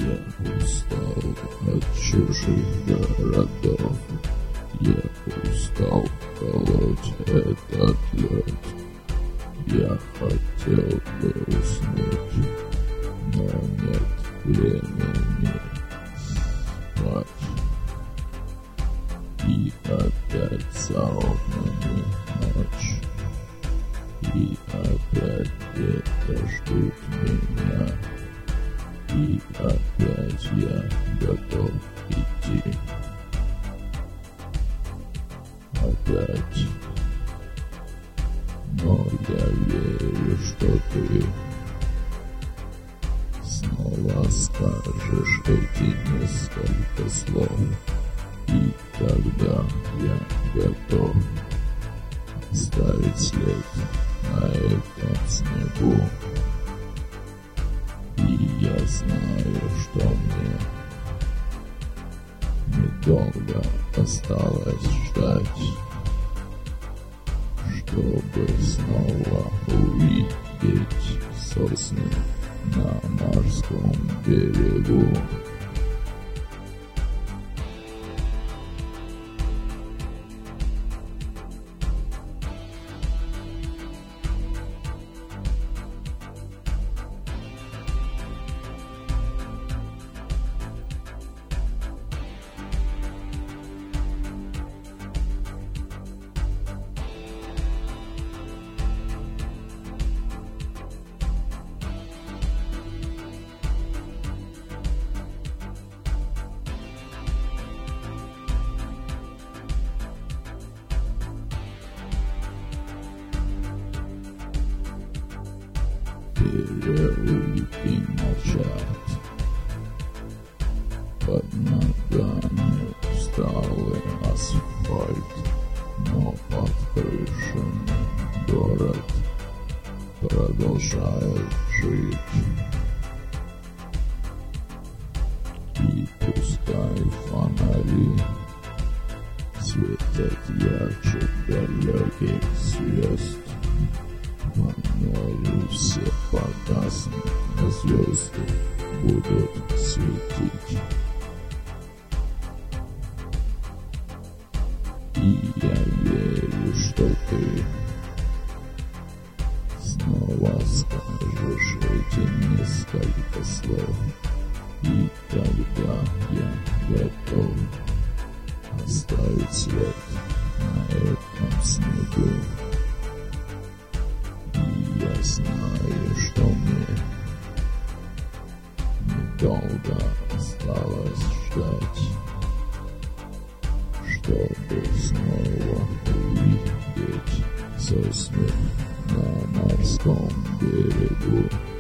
Я устал от чужих городов, я устал колоть этот лед. Я хотел бы уснуть, но нет времени спать. И опять за окнами ночь, и опять где-то ждут меня, и опять я готов идти. Опять. Но я верю, что ты снова скажешь эти несколько слов, и тогда я готов оставить след на этом снегу. И я знаю, что мне недолго осталось ждать, чтобы снова увидеть сосны на морском берегу. Переулки молчат, под ногами усталый асфальт, но под крышами город продолжает жить. И пускай фонари светят ярче далеких звезд, по морю все погаснут, а звезды будут светить. И я верю, что ты снова скажешь эти несколько слов, и тогда я готов оставить след на этом снегу. Я знаю, что мне недолго осталось ждать, чтобы снова увидеть сосны на морском берегу.